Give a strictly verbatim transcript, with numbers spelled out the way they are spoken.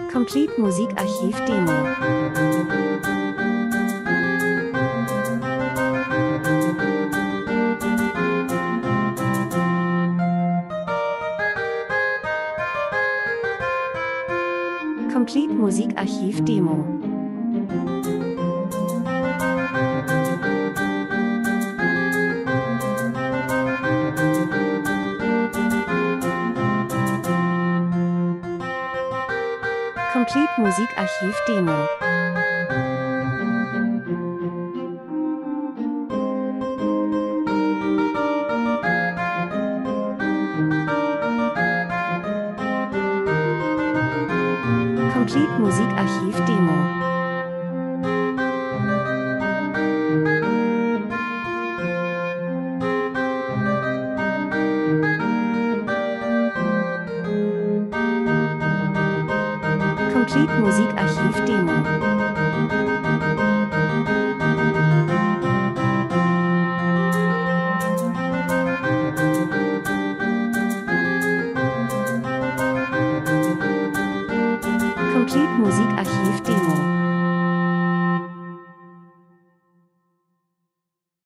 Complete Musikarchiv Demo. Complete Musikarchiv Demo. Complete Musikarchiv Demo. Complete Musikarchiv Demo. Complete Musikarchiv Demo. Complete Musikarchiv Demo.